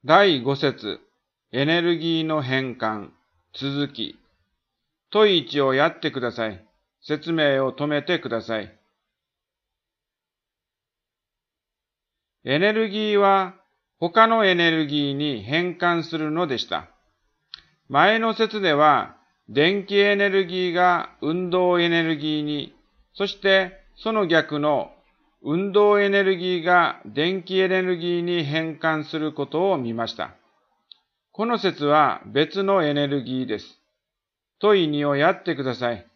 第5節、エネルギーの変換、続き。問1をやってください。説明を止めてください。エネルギーは他のエネルギーに変換するのでした。前の説では、電気エネルギーが運動エネルギーに、そしてその逆の運動エネルギーが電気エネルギーに変換することを見ました。この説は別のエネルギーです。問2をやってください。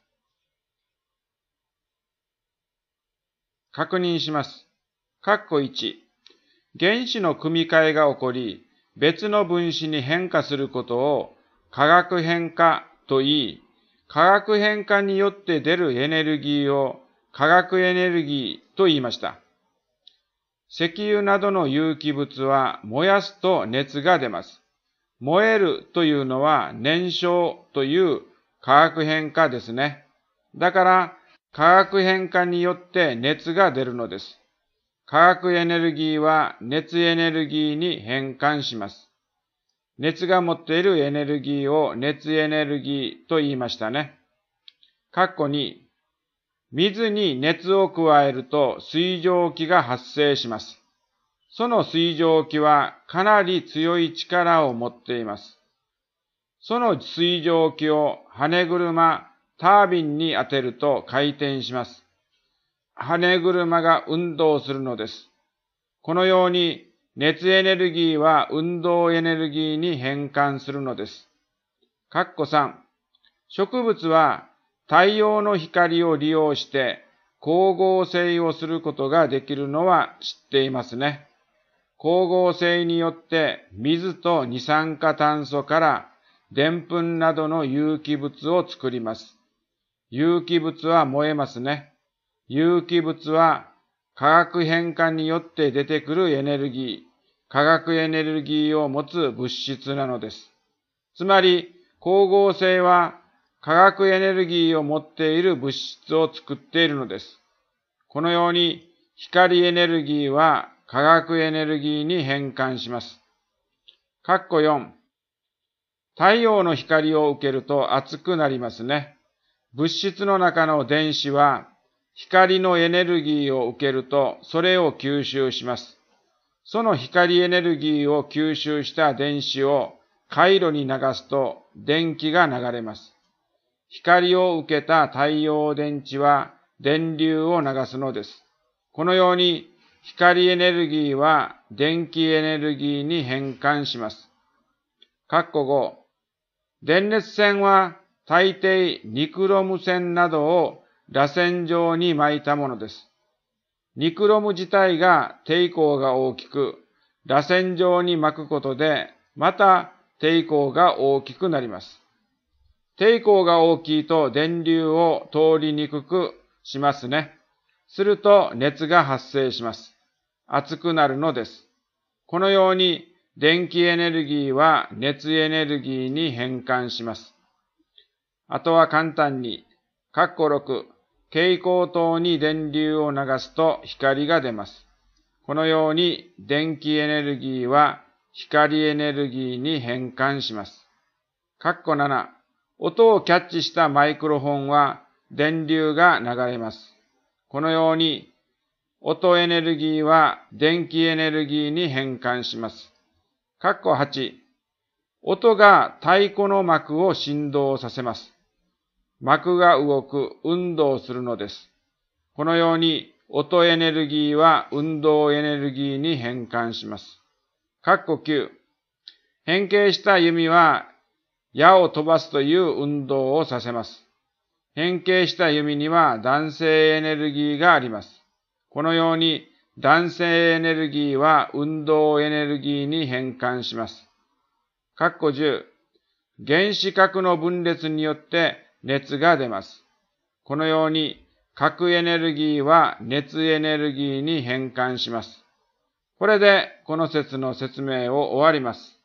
確認します。括弧1、原子の組み換えが起こり、別の分子に変化することを化学変化と言い、化学変化によって出るエネルギーを化学エネルギーと言いました。石油などの有機物は燃やすと熱が出ます。燃えるというのは燃焼という化学変化ですね。だから化学変化によって熱が出るのです。化学エネルギーは熱エネルギーに変換します。熱が持っているエネルギーを熱エネルギーと言いましたね。括弧2、水に熱を加えると水蒸気が発生します。その水蒸気はかなり強い力を持っています。その水蒸気を羽車、タービンに当てると回転します。羽車が運動するのです。このように熱エネルギーは運動エネルギーに変換するのです。括弧3、植物は太陽の光を利用して光合成をすることができるのは知っていますね。光合成によって水と二酸化炭素からでんぷんなどの有機物を作ります。有機物は燃えますね。有機物は化学変化によって出てくるエネルギー、化学エネルギーを持つ物質なのです。つまり、光合成は化学エネルギーを持っている物質を作っているのです。このように、光エネルギーは化学エネルギーに変換します。括弧4、太陽の光を受けると熱くなりますね。物質の中の電子は光のエネルギーを受けるとそれを吸収します。その光エネルギーを吸収した電子を回路に流すと電気が流れます。光を受けた太陽電池は電流を流すのです。このように光エネルギーは電気エネルギーに変換します。括弧5、電熱線は大抵ニクロム線などを螺旋状に巻いたものです。ニクロム自体が抵抗が大きく、螺旋状に巻くことで、また抵抗が大きくなります。抵抗が大きいと電流を通りにくくしますね。すると熱が発生します。熱くなるのです。このように電気エネルギーは熱エネルギーに変換します。あとは簡単に、括弧6、蛍光灯に電流を流すと光が出ます。このように電気エネルギーは光エネルギーに変換します。括弧7、音をキャッチしたマイクロフォンは電流が流れます。このように音エネルギーは電気エネルギーに変換します。括弧8、音が太鼓の膜を振動させます。膜が動く、運動するのです。このように音エネルギーは運動エネルギーに変換します。括弧9、変形した弓は矢を飛ばすという運動をさせます。変形した弓には弾性エネルギーがあります。このように弾性エネルギーは運動エネルギーに変換します。括弧10、原子核の分裂によって熱が出ます。このように核エネルギーは熱エネルギーに変換します。これでこの説の説明を終わります。